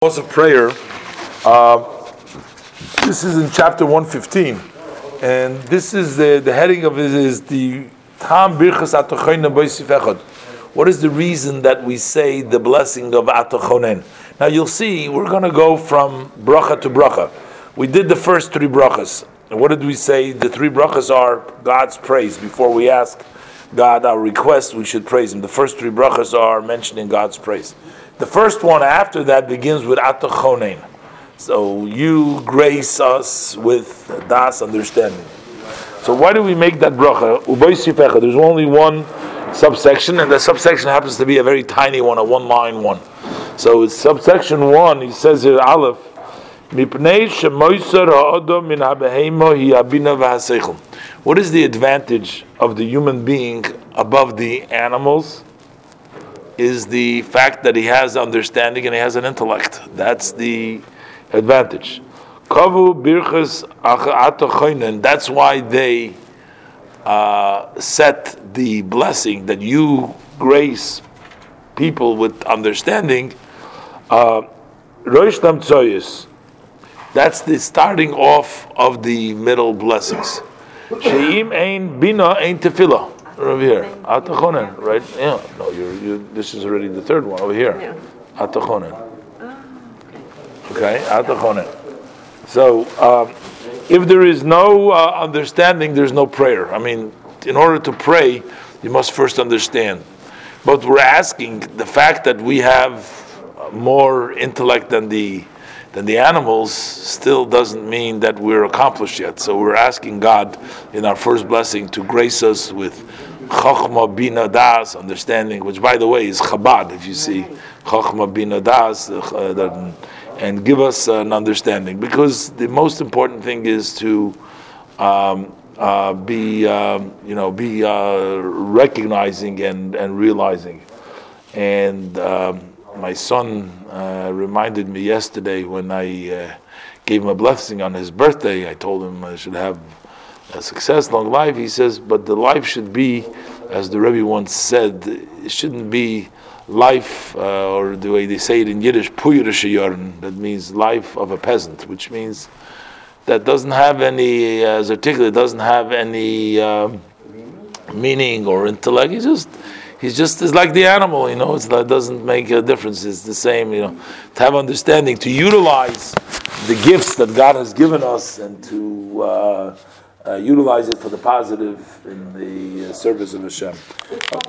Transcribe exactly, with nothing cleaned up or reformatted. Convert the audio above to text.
Laws of prayer. Uh, this is in chapter one fifteen, and this is the, the heading of it is the Tam Birchas Atochonen Boisif Echad. What is the reason that we say the blessing of Atochonen? Now you'll see we're going to go from bracha to bracha. We did the first three brachas, and what did we say? The three brachas are God's praise. Before we ask God our request, we should praise Him. The first three brachas are mentioning God's praise. The first one after that begins with Atochonen. So you grace us with das understanding. So why do we make that bracha? Uboisif Echad. There's only one subsection, and the subsection happens to be a very tiny one, a one-line one. So it's subsection one. He says here, Aleph, Mipnei shemoiser ha'odom min ha'beheimo hi habina v'haseichel. What is the advantage of the human being above the animals? Is the fact that he has understanding and he has an intellect. That's the advantage. Kavu birchas atochonen. That's why they uh, set the blessing that you grace people with understanding. Rosh Tam Tzoyis. That's the starting off of the middle blessings. Sheim ein bina ein tefillah. Over here, Atochonen, right? Yeah, no, you're, you. This is already the third one over here. Yeah. Atochonen. Okay, Atochonen. So, um, if there is no uh, understanding, there's no prayer. I mean, in order to pray, you must first understand. But we're asking the fact that we have more intellect than the than the animals still doesn't mean that we're accomplished yet. So we're asking God in our first blessing to grace us with Chochmah Bina Das, understanding, which by the way is Chabad, if you see Chochmah Bina Das, uh, and give us an understanding. Because the most important thing is to um, uh, be, um, you know, be uh, recognizing and, and realizing. And um, my son uh, reminded me yesterday when I uh, gave him a blessing on his birthday. I told him I should have a success, long life. He says, but the life should be, as the Rebbe once said, it shouldn't be life, uh, or the way they say it in Yiddish, puyerish yorn, that means life of a peasant, which means that doesn't have any, as articulate, doesn't have any um, meaning or intellect. He just He's just is like the animal, you know. It's, it doesn't make a difference. It's the same, you know. To have understanding, to utilize the gifts that God has given us, and to uh, uh, utilize it for the positive in the uh, service of Hashem.